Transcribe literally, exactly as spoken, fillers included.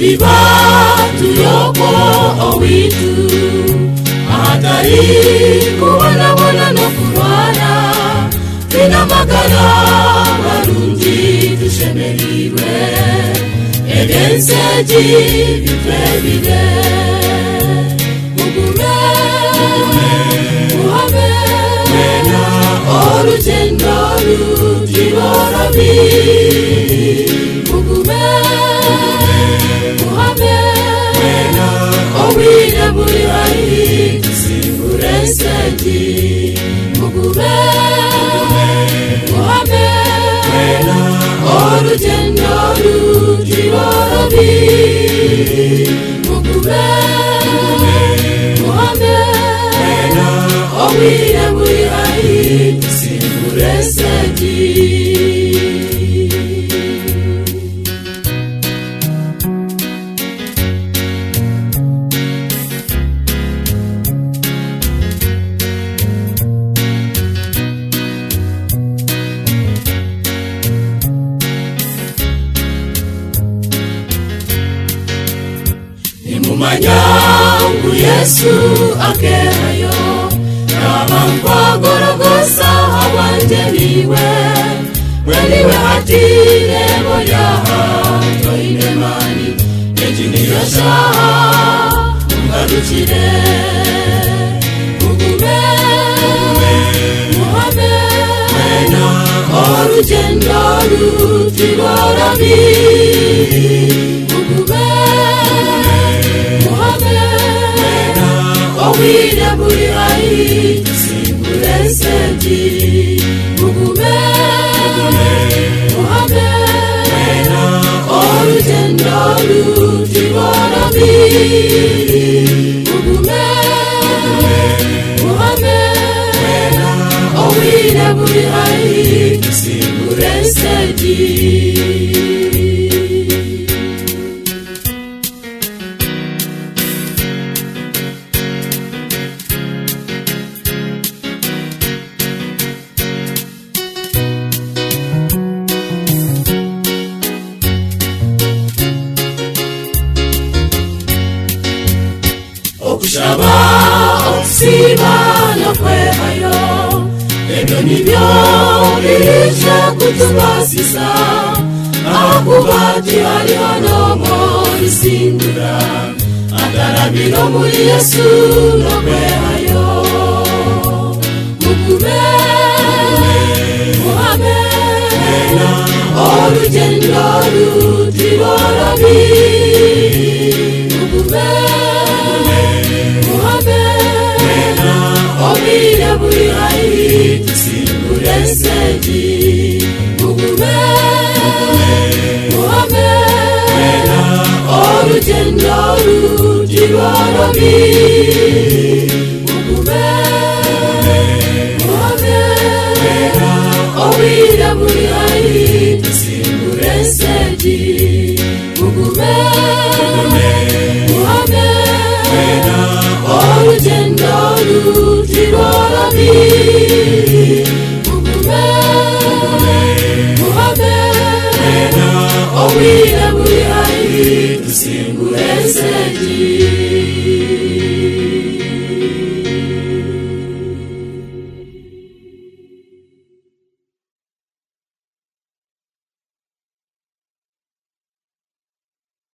Iba tuyoko owitu Atari kuwana wana no kurwana Tina magana marundi tushemerirwe Egenseji vitwebide Mugume Muhame Mena Orugendo rutiborobi Mugume Muhame Mena Owine muri hai Simbureseji Mugume Muhame Mena Orugendo rutiborobi Mugume Muhame Mena Owine muri hai Simbureseji Manyangu Yesu akerayo Nabampa gorogosa hawangeliwe Weliwe hatire moyaha Toine mani Ejini yashaha Ungarukire Mugume Muhame Mena Orugendo rutiborobi Mugume Owine muri hai Simbureseji Mugume Muhame Mena Orugendo rutiborobi Mugume Muhame Mena Owine muri hai Simbureseji Okushaba okusiba nokwehayo Ebyo nibyo birije kutubasisa Akubati hariho nomo risindura Atarabiro muri Yesu nokwehayo Mugume Muhame Mena Orugendo rutiborobi Mugume Muhame Mena Owine muri hai Simbureseji Mugume Muhame Mena Orugendo rutiborobi Mugume Muhame Mena Owine muri hai Simbureseji Mugume Muhame Mena Orugendo rutiborobi Mugume Muhame Mena Owine muri hai Simbureseji